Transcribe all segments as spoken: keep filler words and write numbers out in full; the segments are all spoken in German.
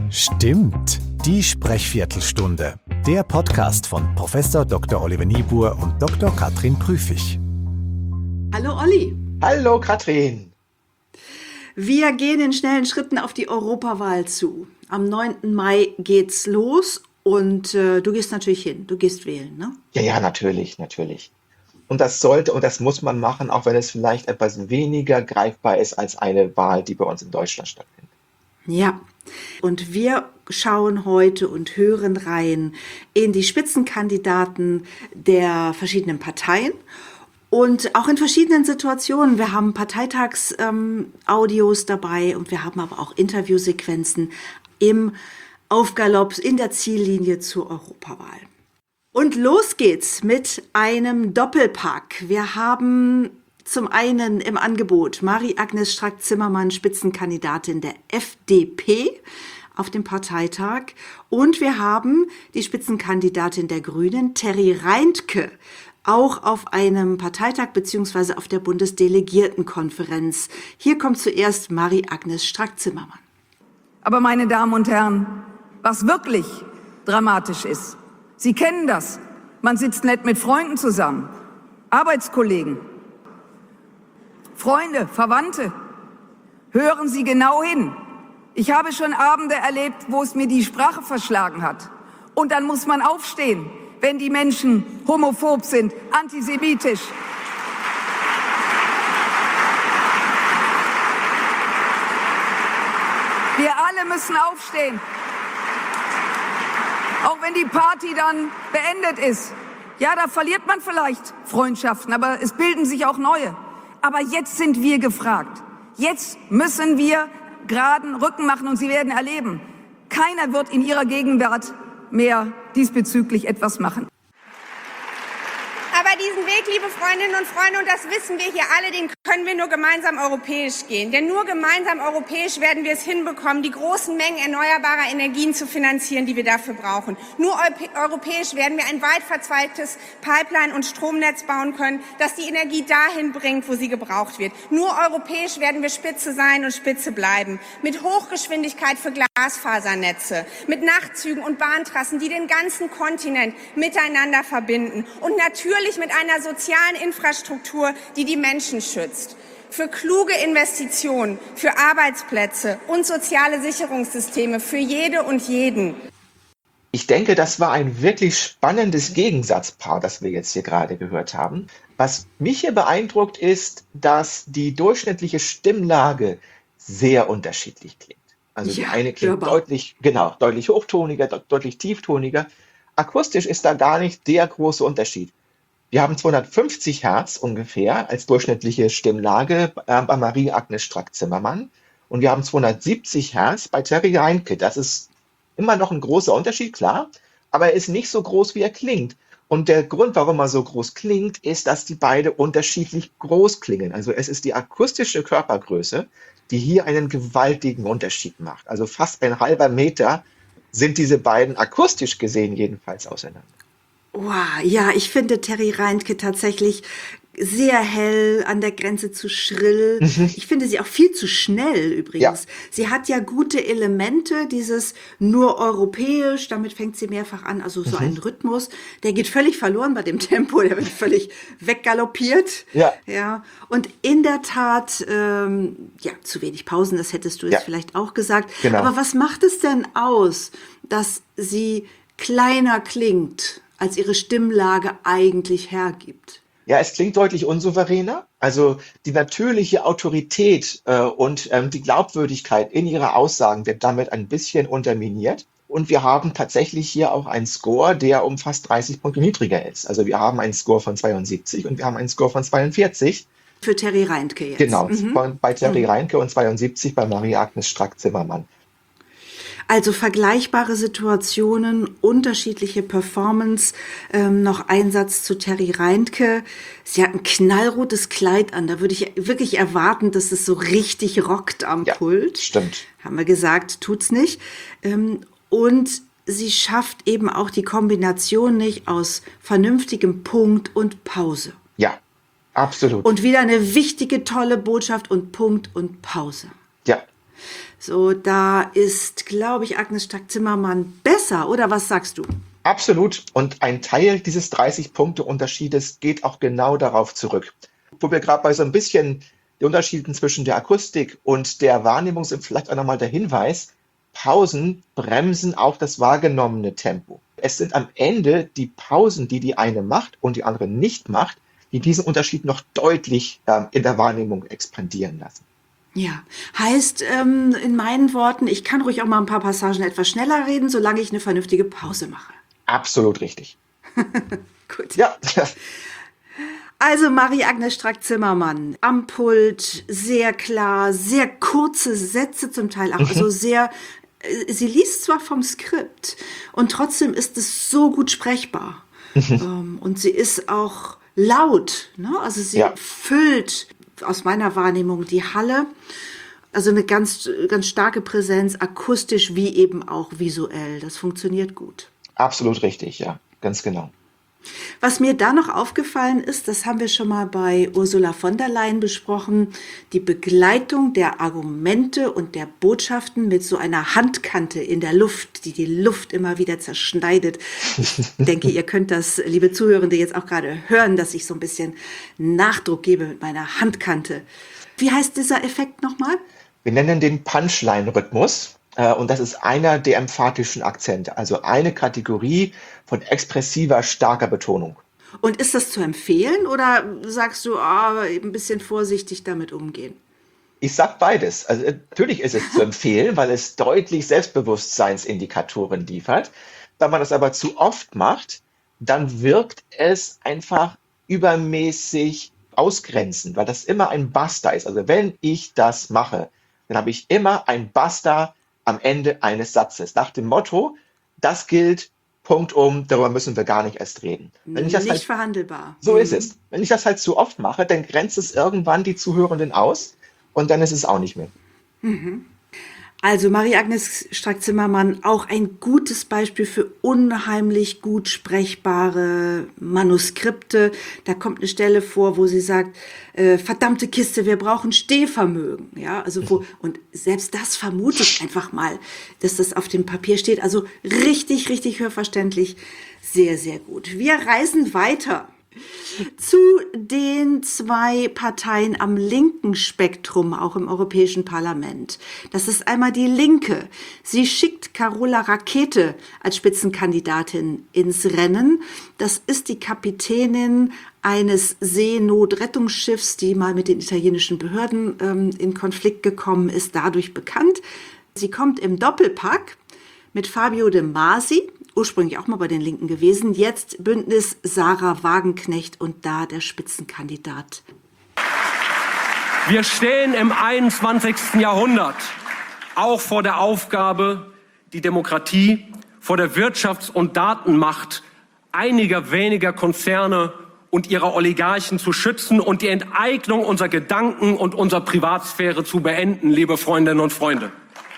Stimmt, die Sprechviertelstunde. Der Podcast von Professor Doktor Oliver Niebuhr und Doktor Katrin Prüfig. Hallo Olli. Hallo Katrin. Wir gehen in schnellen Schritten auf die Europawahl zu. Am neunten Mai geht's los und äh, du gehst natürlich hin. Du gehst wählen, ne? Ja, ja, natürlich, natürlich. Und das sollte und das muss man machen, auch wenn es vielleicht etwas weniger greifbar ist als eine Wahl, die bei uns in Deutschland stattfindet. Ja, und wir schauen heute und hören rein in die Spitzenkandidaten der verschiedenen Parteien und auch in verschiedenen Situationen. Wir haben Parteitags-Audios ähm, dabei und wir haben aber auch Interviewsequenzen im Aufgalopp in der Ziellinie zur Europawahl. Und los geht's mit einem Doppelpack. Wir haben zum einen im Angebot Marie-Agnes Strack-Zimmermann, Spitzenkandidatin der F D P auf dem Parteitag. Und wir haben die Spitzenkandidatin der Grünen, Terry Reintke, auch auf einem Parteitag bzw. auf der Bundesdelegiertenkonferenz. Hier kommt zuerst Marie-Agnes Strack-Zimmermann. Aber meine Damen und Herren, was wirklich dramatisch ist, Sie kennen das. Man sitzt nett mit Freunden zusammen, Arbeitskollegen, Freunde, Verwandte. Hören Sie genau hin. Ich habe schon Abende erlebt, wo es mir die Sprache verschlagen hat. Und dann muss man aufstehen, wenn die Menschen homophob sind, antisemitisch. Wir alle müssen aufstehen. Auch wenn die Party dann beendet ist. Ja, da verliert man vielleicht Freundschaften, aber es bilden sich auch neue. Aber jetzt sind wir gefragt. Jetzt müssen wir geraden Rücken machen und Sie werden erleben, keiner wird in Ihrer Gegenwart mehr diesbezüglich etwas machen. Aber diesen Weg, liebe Freundinnen und Freunde, und das wissen wir hier alle, den können wir nur gemeinsam europäisch gehen. Denn nur gemeinsam europäisch werden wir es hinbekommen, die großen Mengen erneuerbarer Energien zu finanzieren, die wir dafür brauchen. Nur europäisch werden wir ein weit verzweigtes Pipeline- und Stromnetz bauen können, das die Energie dahin bringt, wo sie gebraucht wird. Nur europäisch werden wir Spitze sein und Spitze bleiben. Mit Hochgeschwindigkeit für Glasfasernetze, mit Nachtzügen und Bahntrassen, die den ganzen Kontinent miteinander verbinden. Und natürlich mit einer sozialen Infrastruktur, die die Menschen schützt. Für kluge Investitionen, für Arbeitsplätze und soziale Sicherungssysteme für jede und jeden. Ich denke, das war ein wirklich spannendes Gegensatzpaar, das wir jetzt hier gerade gehört haben. Was mich hier beeindruckt ist, dass die durchschnittliche Stimmlage sehr unterschiedlich klingt. Also die Ja, eine klingt hörbar. deutlich, genau, deutlich hochtoniger, de- deutlich tieftoniger. Akustisch ist da gar nicht der große Unterschied. Wir haben zweihundertfünfzig Hertz ungefähr als durchschnittliche Stimmlage äh, bei Marie-Agnes Strack-Zimmermann und wir haben zweihundertsiebzig Hertz bei Terry Reintke. Das ist immer noch ein großer Unterschied, klar, aber er ist nicht so groß, wie er klingt. Und der Grund, warum er so groß klingt, ist, dass die beide unterschiedlich groß klingen. Also es ist die akustische Körpergröße, die hier einen gewaltigen Unterschied macht. Also fast ein halber Meter sind diese beiden akustisch gesehen jedenfalls auseinander. Wow, ja, ich finde Terry Reintke tatsächlich sehr hell, an der Grenze zu schrill. Ich finde sie auch viel zu schnell übrigens. Ja. Sie hat ja gute Elemente, dieses nur europäisch, damit fängt sie mehrfach an, also so einen Rhythmus. Der geht völlig verloren bei dem Tempo, der wird völlig weggaloppiert. Ja. Ja, und in der Tat, ähm, ja, zu wenig Pausen, das hättest du jetzt Ja. vielleicht auch gesagt. Genau. Aber was macht es denn aus, dass sie kleiner klingt, als ihre Stimmlage eigentlich hergibt? Ja, es klingt deutlich unsouveräner. Also die natürliche Autorität äh, und ähm, die Glaubwürdigkeit in ihrer Aussagen wird damit ein bisschen unterminiert. Und wir haben tatsächlich hier auch einen Score, der um fast dreißig Punkte niedriger ist. Also wir haben einen Score von zweiundsiebzig und wir haben einen Score von zweiundvierzig. Für Terry Reintke jetzt. Genau, Mhm. von, bei Terry Reintke und zweiundsiebzig bei Marie-Agnes Strack-Zimmermann. Also vergleichbare Situationen, unterschiedliche Performance, ähm, noch ein Satz zu Terry Reintke. Sie hat ein knallrotes Kleid an, da würde ich wirklich erwarten, dass es so richtig rockt am Ja, Pult. stimmt. Haben wir gesagt, tut's nicht. Ähm, und sie schafft eben auch die Kombination nicht aus vernünftigem Punkt und Pause. Ja, absolut. Und wieder eine wichtige, tolle Botschaft und Punkt und Pause. Ja, So, da ist, glaube ich, Agnes Strack-Zimmermann besser, oder was sagst du? Absolut. Und ein Teil dieses dreißig-Punkte-Unterschiedes geht auch genau darauf zurück. Wo wir gerade bei so ein bisschen die Unterschieden zwischen der Akustik und der Wahrnehmung sind, vielleicht auch nochmal der Hinweis, Pausen bremsen auch das wahrgenommene Tempo. Es sind am Ende die Pausen, die die eine macht und die andere nicht macht, die diesen Unterschied noch deutlich ähm, in der Wahrnehmung expandieren lassen. Ja, heißt ähm, in meinen Worten, ich kann ruhig auch mal ein paar Passagen etwas schneller reden, solange ich eine vernünftige Pause mache. Absolut richtig. Gut. Ja. Also Marie-Agnes Strack-Zimmermann am Pult, sehr klar, sehr kurze Sätze zum Teil auch, also sehr, sie liest zwar vom Skript und trotzdem ist es so gut sprechbar. ähm, und sie ist auch laut, ne? Also sie Ja. füllt aus meiner Wahrnehmung die Halle. Also eine ganz, ganz starke Präsenz, akustisch wie eben auch visuell. Das funktioniert gut. Absolut richtig, ja, ganz genau. Was mir da noch aufgefallen ist, das haben wir schon mal bei Ursula von der Leyen besprochen, die Begleitung der Argumente und der Botschaften mit so einer Handkante in der Luft, die die Luft immer wieder zerschneidet. Ich denke, ihr könnt das, liebe Zuhörende, jetzt auch gerade hören, dass ich so ein bisschen Nachdruck gebe mit meiner Handkante. Wie heißt dieser Effekt nochmal? Wir nennen den Punchline-Rhythmus. Und das ist einer der emphatischen Akzente, also eine Kategorie von expressiver, starker Betonung. Und ist das zu empfehlen oder sagst du, ah, ein bisschen vorsichtig damit umgehen? Ich sag beides. Also natürlich ist es zu empfehlen, weil es deutlich Selbstbewusstseinsindikatoren liefert. Wenn man das aber zu oft macht, dann wirkt es einfach übermäßig ausgrenzend, weil das immer ein Basta ist. Also wenn ich das mache, dann habe ich immer ein Basta am Ende eines Satzes. Nach dem Motto, das gilt, Punkt um, darüber müssen wir gar nicht erst reden. Wenn ich das Nicht halt, verhandelbar. so ist es. Wenn ich das halt zu oft mache, dann grenzt es irgendwann die Zuhörenden aus und dann ist es auch nicht mehr. Also Marie-Agnes Strack-Zimmermann, auch ein gutes Beispiel für unheimlich gut sprechbare Manuskripte. Da kommt eine Stelle vor, wo sie sagt, äh, verdammte Kiste, wir brauchen Stehvermögen. Ja, also wo, und selbst das vermute ich einfach mal, dass das auf dem Papier steht. Also richtig, richtig hörverständlich. Sehr, sehr gut. Wir reisen weiter zu den zwei Parteien am linken Spektrum, auch im Europäischen Parlament. Das ist einmal die Linke. Sie schickt Carola Rackete als Spitzenkandidatin ins Rennen. Das ist die Kapitänin eines Seenotrettungsschiffs, die mal mit den italienischen Behörden ähm, in Konflikt gekommen ist, dadurch bekannt. Sie kommt im Doppelpack mit Fabio De Masi, ursprünglich auch mal bei den Linken gewesen, jetzt Bündnis Sarah Wagenknecht und da der Spitzenkandidat. Wir stehen im einundzwanzigsten Jahrhundert auch vor der Aufgabe, die Demokratie vor der Wirtschafts- und Datenmacht einiger weniger Konzerne und ihrer Oligarchen zu schützen und die Enteignung unserer Gedanken und unserer Privatsphäre zu beenden, liebe Freundinnen und Freunde.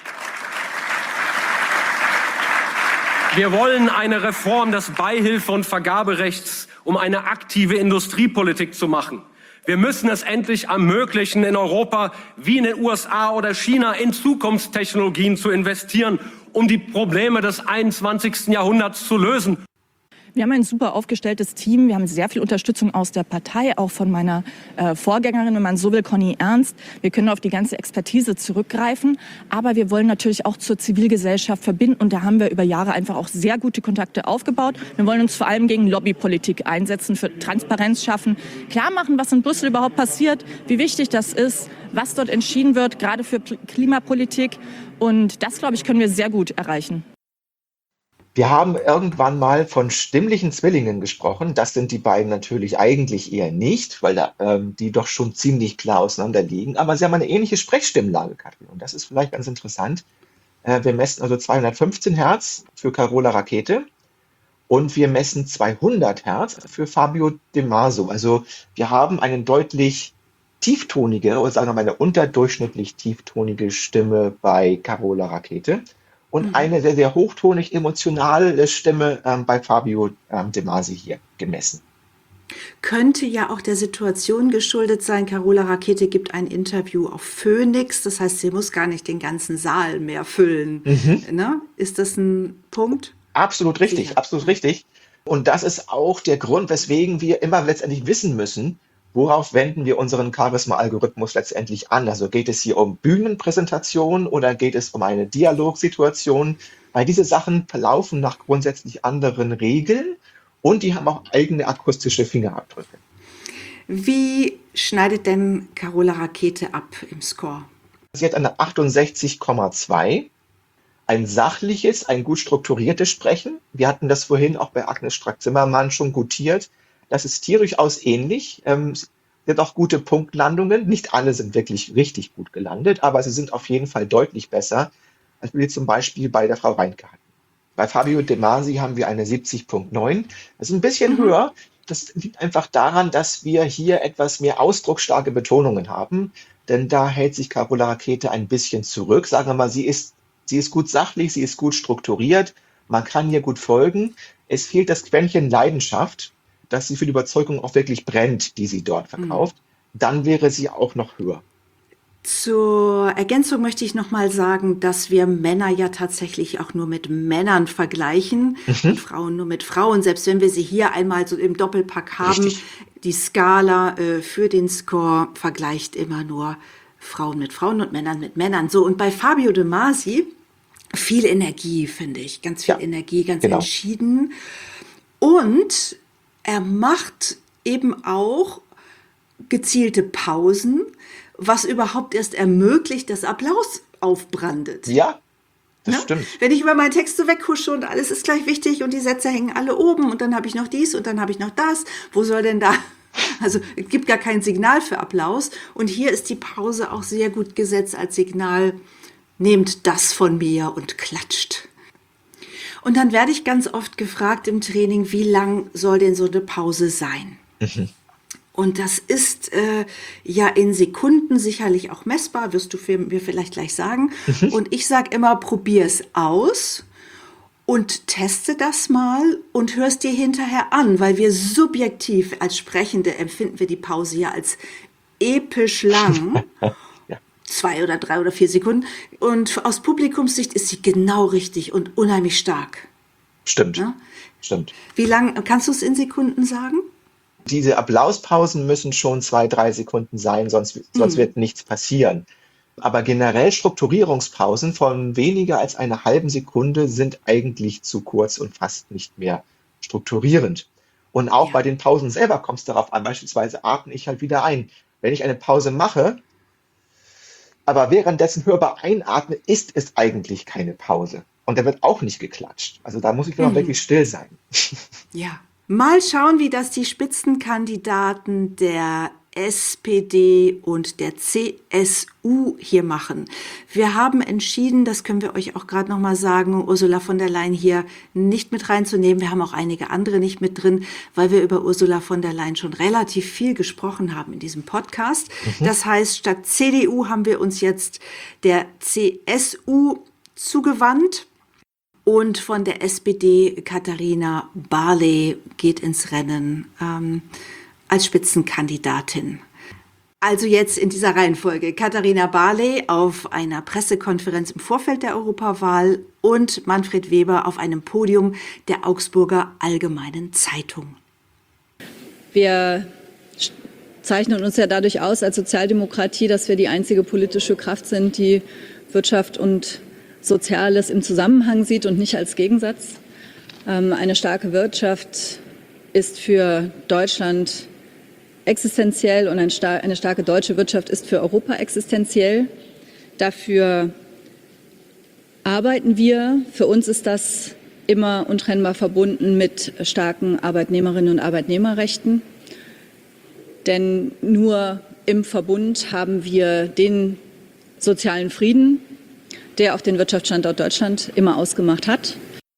Wir wollen eine Reform des Beihilfe- und Vergaberechts, um eine aktive Industriepolitik zu machen. Wir müssen es endlich ermöglichen, in Europa wie in den U S A oder China in Zukunftstechnologien zu investieren, um die Probleme des einundzwanzigsten Jahrhunderts zu lösen. Wir haben ein super aufgestelltes Team. Wir haben sehr viel Unterstützung aus der Partei, auch von meiner äh, Vorgängerin, wenn man so will, Conny Ernst. Wir können auf die ganze Expertise zurückgreifen. Aber wir wollen natürlich auch zur Zivilgesellschaft verbinden. Und da haben wir über Jahre einfach auch sehr gute Kontakte aufgebaut. Wir wollen uns vor allem gegen Lobbypolitik einsetzen, für Transparenz schaffen, klar machen, was in Brüssel überhaupt passiert, wie wichtig das ist, was dort entschieden wird, gerade für Klimapolitik. Und das, glaube ich, können wir sehr gut erreichen. Wir haben irgendwann mal von stimmlichen Zwillingen gesprochen. Das sind die beiden natürlich eigentlich eher nicht, weil da, ähm, die doch schon ziemlich klar auseinander liegen. Aber sie haben eine ähnliche Sprechstimmlage, Katrin. Und das ist vielleicht ganz interessant. Äh, wir messen also zweihundertfünfzehn Hertz für Carola Rackete und wir messen zweihundert Hertz für Fabio De Masi. Also wir haben eine deutlich tieftonige, oder sagen wir mal eine unterdurchschnittlich tieftonige Stimme bei Carola Rackete. Und eine sehr, sehr hochtonig emotionale Stimme ähm, bei Fabio ähm, De Masi hier gemessen. Könnte ja auch der Situation geschuldet sein. Carola Rakete gibt ein Interview auf Phoenix, das heißt, sie muss gar nicht den ganzen Saal mehr füllen. Mhm. Ne? Ist das ein Punkt? Absolut richtig, Sicher. absolut richtig. Und das ist auch der Grund, weswegen wir immer letztendlich wissen müssen, worauf wenden wir unseren Charisma-Algorithmus letztendlich an? Also geht es hier um Bühnenpräsentation oder geht es um eine Dialogsituation? Weil diese Sachen verlaufen nach grundsätzlich anderen Regeln und die haben auch eigene akustische Fingerabdrücke. Wie schneidet denn Carola Rakete ab im Score? Sie hat eine achtundsechzig Komma zwei. Ein sachliches, ein gut strukturiertes Sprechen. Wir hatten das vorhin auch bei Agnes Strack-Zimmermann schon gutiert. Das ist hier durchaus ähnlich. Ähm, sie hat auch gute Punktlandungen. Nicht alle sind wirklich richtig gut gelandet, aber sie sind auf jeden Fall deutlich besser, als wir zum Beispiel bei der Frau Reinke hatten. Bei Fabio De Masi haben wir eine siebzig Komma neun. Das ist ein bisschen mhm. höher. Das liegt einfach daran, dass wir hier etwas mehr ausdrucksstarke Betonungen haben. Denn da hält sich Carola Rakete ein bisschen zurück. Sagen wir mal, sie ist, sie ist gut sachlich, sie ist gut strukturiert. Man kann hier gut folgen. Es fehlt das Quäntchen Leidenschaft, dass sie für die Überzeugung auch wirklich brennt, die sie dort verkauft. Mhm. Dann wäre sie auch noch höher. Zur Ergänzung möchte ich noch mal sagen, dass wir Männer ja tatsächlich auch nur mit Männern vergleichen mhm. und Frauen nur mit Frauen. Selbst wenn wir sie hier einmal so im Doppelpack haben, Richtig. Die Skala äh, für den Score vergleicht immer nur Frauen mit Frauen und Männern mit Männern. So, und bei Fabio De Masi viel Energie, finde ich. Ganz viel ja, Energie, ganz genau. entschieden. Und er macht eben auch gezielte Pausen, was überhaupt erst ermöglicht, dass Applaus aufbrandet. Ja, das Na? stimmt. Wenn ich über meinen Text so weghusche und alles ist gleich wichtig und die Sätze hängen alle oben und dann habe ich noch dies und dann habe ich noch das, wo soll denn da... Also es gibt gar kein Signal für Applaus und hier ist die Pause auch sehr gut gesetzt als Signal, nehmt das von mir und klatscht. Und dann werde ich ganz oft gefragt im Training, wie lang soll denn so eine Pause sein? Mhm. Und das ist äh, ja in Sekunden sicherlich auch messbar, wirst du mir vielleicht gleich sagen. Mhm. Und ich sage immer, probier es aus und teste das mal und hör es dir hinterher an, weil wir subjektiv als Sprechende empfinden wir die Pause ja als episch lang. Ja. Zwei oder drei oder vier Sekunden. Und aus Publikumssicht ist sie genau richtig und unheimlich stark. Stimmt, ja? Stimmt. Wie lang, kannst du es in Sekunden sagen? Diese Applauspausen müssen schon zwei, drei Sekunden sein, sonst, sonst mhm. wird nichts passieren. Aber generell Strukturierungspausen von weniger als einer halben Sekunde sind eigentlich zu kurz und fast nicht mehr strukturierend. Und auch ja. bei den Pausen selber kommt es darauf an. Beispielsweise atme ich halt wieder ein. Wenn ich eine Pause mache, aber währenddessen hörbar einatme, ist es eigentlich keine Pause. Und da wird auch nicht geklatscht. Also da muss ich noch mhm. wirklich still sein. Ja. Mal schauen, wie das die Spitzenkandidaten der S P D und der C S U hier machen. Wir haben entschieden, das können wir euch auch gerade noch mal sagen, Ursula von der Leyen hier nicht mit reinzunehmen. Wir haben auch einige andere nicht mit drin, weil wir über Ursula von der Leyen schon relativ viel gesprochen haben in diesem Podcast. Mhm. Das heißt, statt C D U haben wir uns jetzt der C S U zugewandt. Und von der S P D Katharina Barley geht ins Rennen ähm, als Spitzenkandidatin. Also jetzt in dieser Reihenfolge Katharina Barley auf einer Pressekonferenz im Vorfeld der Europawahl und Manfred Weber auf einem Podium der Augsburger Allgemeinen Zeitung. Wir zeichnen uns ja dadurch aus als Sozialdemokratie, dass wir die einzige politische Kraft sind, die Wirtschaft und Soziales im Zusammenhang sieht und nicht als Gegensatz. Eine starke Wirtschaft ist für Deutschland existenziell und eine starke deutsche Wirtschaft ist für Europa existenziell. Dafür arbeiten wir. Für uns ist das immer untrennbar verbunden mit starken Arbeitnehmerinnen und Arbeitnehmerrechten. Denn nur im Verbund haben wir den sozialen Frieden, der auch den Wirtschaftsstandort Deutschland immer ausgemacht hat.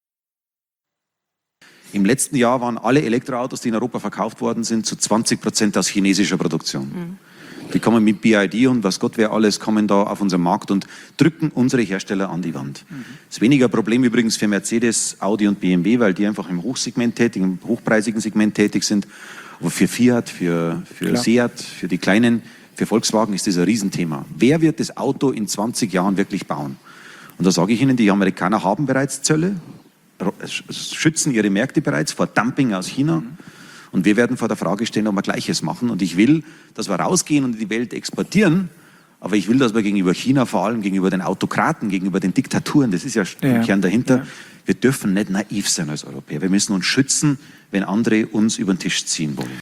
Im letzten Jahr waren alle Elektroautos, die in Europa verkauft worden sind, zu zwanzig Prozent aus chinesischer Produktion. Mhm. Die kommen mit B I D und was Gott wer alles, kommen da auf unseren Markt und drücken unsere Hersteller an die Wand. Mhm. Das ist weniger ein Problem übrigens für Mercedes, Audi und B M W, weil die einfach im Hochsegment tätig, im hochpreisigen Segment tätig sind. Aber für Fiat, für, für Seat, für die Kleinen, für Volkswagen ist das ein Riesenthema. Wer wird das Auto in zwanzig Jahren wirklich bauen? Und da sage ich Ihnen, die Amerikaner haben bereits Zölle, schützen ihre Märkte bereits vor Dumping aus China. Und wir werden vor der Frage stehen, ob wir Gleiches machen. Und ich will, dass wir rausgehen und in die Welt exportieren. Aber ich will, dass wir gegenüber China, vor allem gegenüber den Autokraten, gegenüber den Diktaturen, das ist ja, ja. im Kern dahinter, ja. wir dürfen nicht naiv sein als Europäer. Wir müssen uns schützen, wenn andere uns über den Tisch ziehen wollen.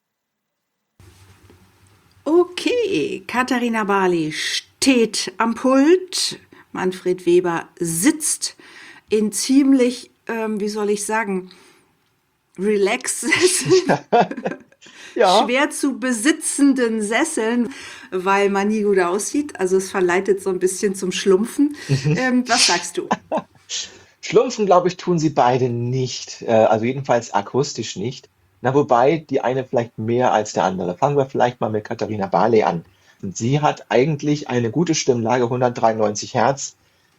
Okay, Katharina Barley steht am Pult, Manfred Weber sitzt in ziemlich, ähm, wie soll ich sagen, relaxed, ja. schwer zu besitzenden Sesseln, weil man nie gut aussieht. Also es verleitet so ein bisschen zum Schlumpfen. ähm, was sagst du? Schlumpfen, glaube ich, tun sie beide nicht. Äh, also jedenfalls akustisch nicht. Na, wobei die eine vielleicht mehr als der andere. Fangen wir vielleicht mal mit Katharina Barley an. Und sie hat eigentlich eine gute Stimmlage, hundertdreiundneunzig Hertz,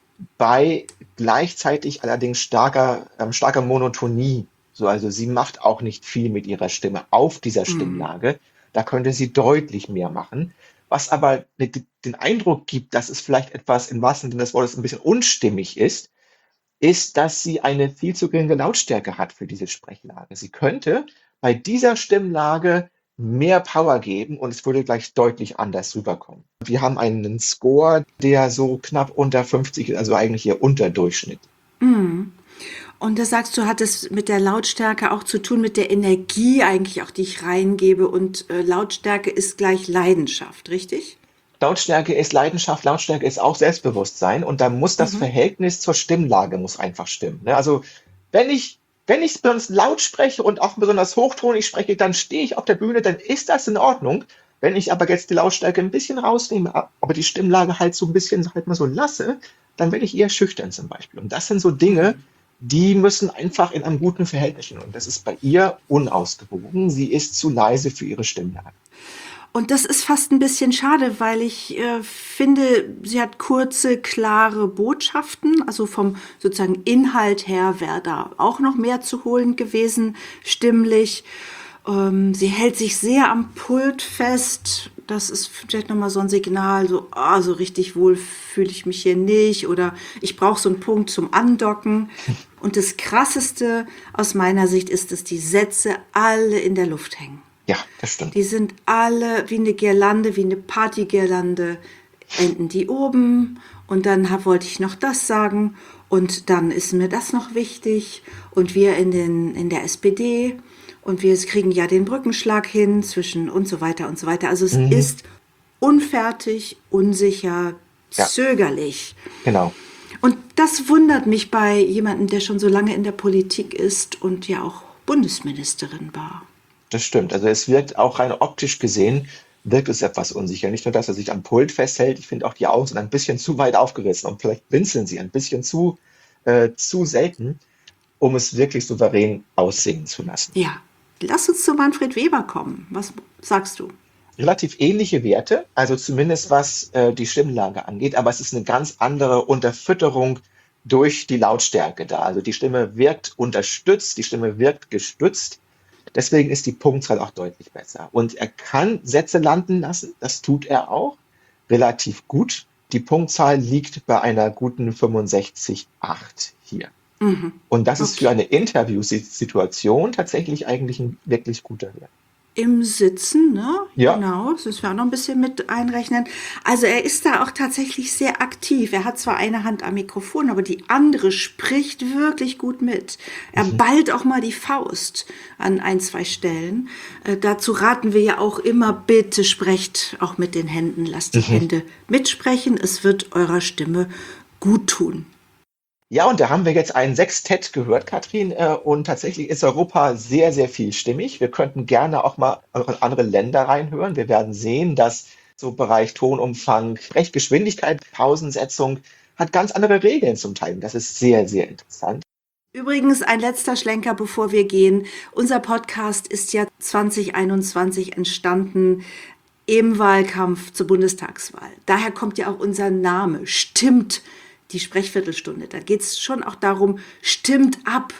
bei gleichzeitig allerdings starker, ähm, starker Monotonie. So, also sie macht auch nicht viel mit ihrer Stimme auf dieser Stimmlage. Da könnte sie deutlich mehr machen. Was aber den Eindruck gibt, dass es vielleicht etwas im wahrsten Sinne des Wortes ein bisschen unstimmig ist, ist, dass sie eine viel zu geringe Lautstärke hat für diese Sprechlage. Sie könnte bei dieser Stimmlage mehr Power geben und es würde gleich deutlich anders rüberkommen. Wir haben einen Score, der so knapp unter fünfzig ist, also eigentlich eher Unterdurchschnitt. Mm. Und da sagst du, hat es mit der Lautstärke auch zu tun, mit der Energie eigentlich auch, die ich reingebe. Und äh, Lautstärke ist gleich Leidenschaft, richtig? Lautstärke ist Leidenschaft, Lautstärke ist auch Selbstbewusstsein. Und da muss das mhm. Verhältnis zur Stimmlage muss einfach stimmen. Ne? Also wenn ich wenn ich besonders laut spreche und auch besonders hochtonig spreche, dann stehe ich auf der Bühne, dann ist das in Ordnung. Wenn ich aber jetzt die Lautstärke ein bisschen rausnehme, aber die Stimmlage halt so ein bisschen halt mal so lasse, dann werde ich eher schüchtern zum Beispiel. Und das sind so Dinge, die müssen einfach in einem guten Verhältnis stehen. Und das ist bei ihr unausgewogen. Sie ist zu leise für ihre Stimmlage. Und das ist fast ein bisschen schade, weil ich äh, finde, sie hat kurze, klare Botschaften. Also vom sozusagen Inhalt her wäre da auch noch mehr zu holen gewesen, stimmlich. Ähm, sie hält sich sehr am Pult fest. Das ist vielleicht nochmal so ein Signal, so, ah, so richtig wohl fühle ich mich hier nicht. Oder ich brauche so einen Punkt zum Andocken. Und das Krasseste aus meiner Sicht ist, dass die Sätze alle in der Luft hängen. Ja, das stimmt. Die sind alle wie eine Girlande, wie eine Partygirlande, enden die oben und dann hab, wollte ich noch das sagen und dann ist mir das noch wichtig und wir in, den, in der S P D und wir kriegen ja den Brückenschlag hin zwischen und so weiter und so weiter. Also es mhm. ist unfertig, unsicher, ja. zögerlich. Genau. Und das wundert mich bei jemandem, der schon so lange in der Politik ist und ja auch Bundesministerin war. Das stimmt. Also es wirkt auch rein optisch gesehen, wirkt es etwas unsicher. Nicht nur, dass er sich am Pult festhält, ich finde auch die Augen sind ein bisschen zu weit aufgerissen und vielleicht blinzeln sie ein bisschen zu, äh, zu selten, um es wirklich souverän aussehen zu lassen. Ja, lass uns zu Manfred Weber kommen. Was sagst du? Relativ ähnliche Werte, also zumindest was äh, die Stimmlage angeht, aber es ist eine ganz andere Unterfütterung durch die Lautstärke da. Also die Stimme wirkt unterstützt, die Stimme wirkt gestützt. Deswegen ist die Punktzahl auch deutlich besser. Und er kann Sätze landen lassen, das tut er auch, relativ gut. Die Punktzahl liegt bei einer guten fünfundsechzig Komma acht hier. Mhm. Und das okay. ist für eine Interviewsituation tatsächlich eigentlich ein wirklich guter Wert. Im Sitzen, ne? Ja. Genau, das müssen wir auch noch ein bisschen mit einrechnen. Also er ist da auch tatsächlich sehr aktiv. Er hat zwar eine Hand am Mikrofon, aber die andere spricht wirklich gut mit. Er mhm. ballt auch mal die Faust an ein, zwei Stellen. Äh, dazu raten wir ja auch immer, bitte sprecht auch mit den Händen. Lasst die mhm. Hände mitsprechen. Es wird eurer Stimme gut tun. Ja, und da haben wir jetzt ein Sextett gehört, Katrin, und tatsächlich ist Europa sehr, sehr vielstimmig. Wir könnten gerne auch mal in andere Länder reinhören. Wir werden sehen, dass so Bereich Tonumfang, Sprechgeschwindigkeit, Pausensetzung hat ganz andere Regeln zum Teil. Das ist sehr, sehr interessant. Übrigens ein letzter Schlenker, bevor wir gehen. Unser Podcast ist ja zwanzig einundzwanzig entstanden im Wahlkampf zur Bundestagswahl. Daher kommt ja auch unser Name, stimmt. Die Sprechviertelstunde. Da geht es schon auch darum, stimmt ab,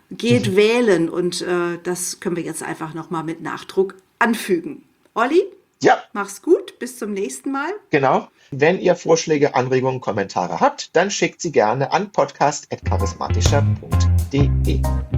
Geht wählen und äh, das können wir jetzt einfach nochmal mit Nachdruck anfügen. Olli, Ja, mach's gut, bis zum nächsten Mal. genau. Wenn ihr Vorschläge, Anregungen, Kommentare habt, dann schickt sie gerne an podcast punkt charismatischer punkt de.